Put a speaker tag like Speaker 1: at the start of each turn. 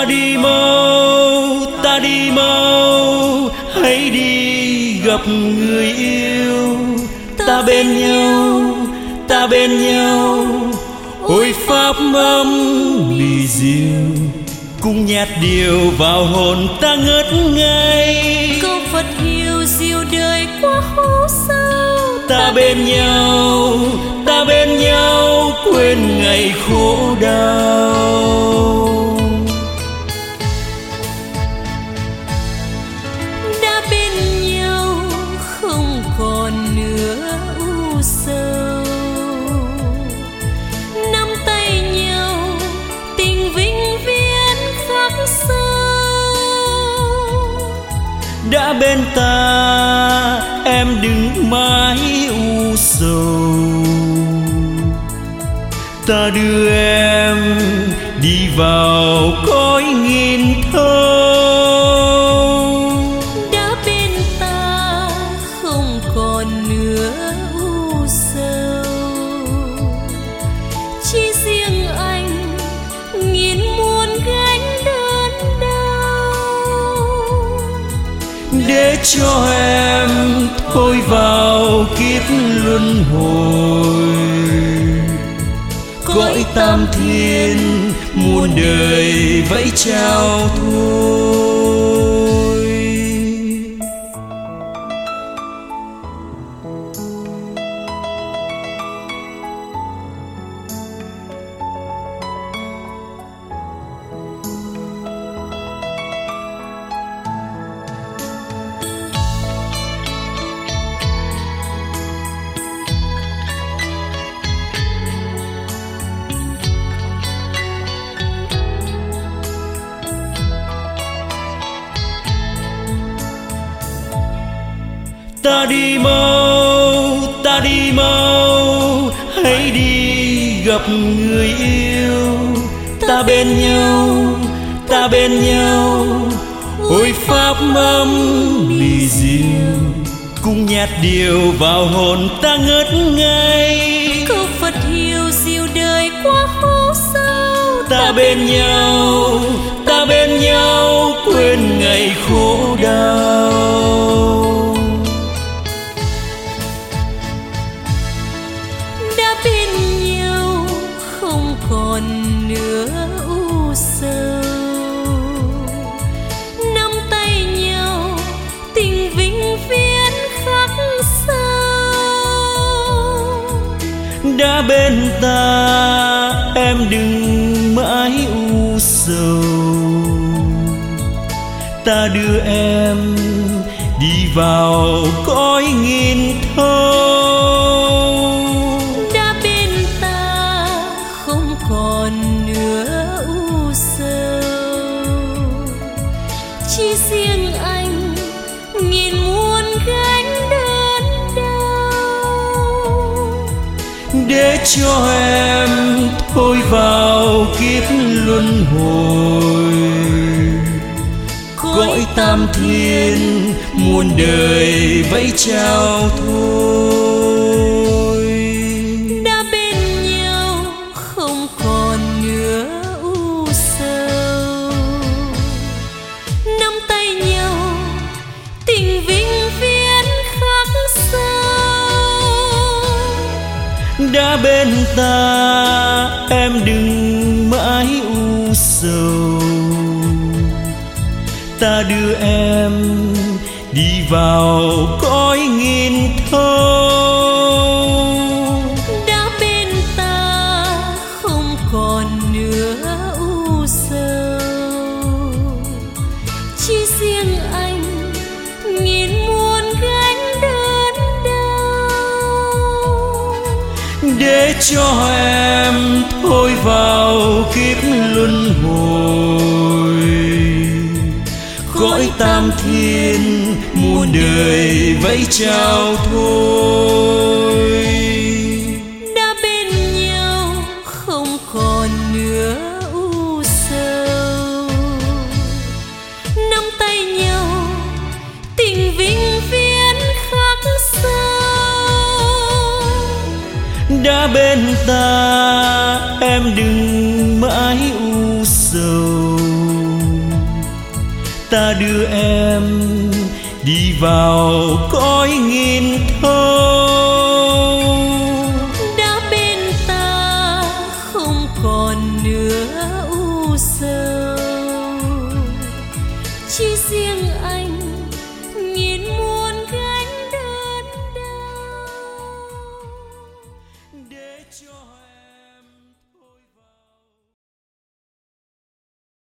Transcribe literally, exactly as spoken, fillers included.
Speaker 1: đi mau, ta đi mau, hãy đi gặp người yêu. Ta bên nhau, ta bên nhau, ôi pháp âm mì diệu, cùng nhạt điệu vào hồn ta ngất ngây.
Speaker 2: Câu Phật hiệu dìu đời qua hố sâu.
Speaker 1: Ta bên nhau, ta bên nhau, quên ngày khổ đau.
Speaker 2: Đã bên nhau không còn nữa u sầu, nắm tay nhau tình vĩnh viễn khắc sâu.
Speaker 1: Đã bên ta em đừng mãi u sầu, ta đưa em đi vào cõi nghìn thâu.
Speaker 2: Đã bên ta không còn nữa u sầu, chỉ riêng anh nghìn muôn gánh đơn đau.
Speaker 1: Để cho em thôi vào kiếp luân hồi, cõi tam thiên muôn đời vẫy chào thôi. Ta đi mau, ta đi mau, hãy đi gặp người yêu. Ta bên nhau, ta bên nhau, ôi pháp âm mì diệu, cùng nhạt điệu vào hồn ta ngất ngây.
Speaker 2: Câu Phật hiệu dìu đời qua hố sâu.
Speaker 1: Ta bên nhau, ta bên nhau, quên ngày khổ đau.
Speaker 2: Đã bên nhau không còn nữa u sầu, nắm tay nhau tình vĩnh viễn khắc sâu.
Speaker 1: Đã bên ta em đừng mãi u sầu, ta đưa em đi vào cõi nghìn thâu.
Speaker 2: Đã bên ta không còn nữa u sầu, chỉ riêng anh nghìn muôn gánh đơn đau.
Speaker 1: Để cho em thôi vào kiếp luân hồi, cõi tam thiên muôn đời vẫy chào thôi.
Speaker 2: Đã bên nhau không còn nữa u sầu, nắm tay nhau tình vĩnh viễn khắc sâu.
Speaker 1: Đã bên ta em đừng mãi u sầu, ta đưa em đi vào cõi nghìn thâu.
Speaker 2: Đã bên ta không còn nữa u sầu, chỉ riêng anh nghìn muôn gánh đơn đau.
Speaker 1: Để cho em thôi vào kiếp luân hồi, cõi tam thiên muôn đời vẫy chào thôi.
Speaker 2: Đã bên nhau không còn nữa u sầu, nắm tay nhau tình vĩnh viễn khắc sâu.
Speaker 1: Đã bên ta em đừng mãi u sầu, ta đưa em đi vào cõi nghìn thơ.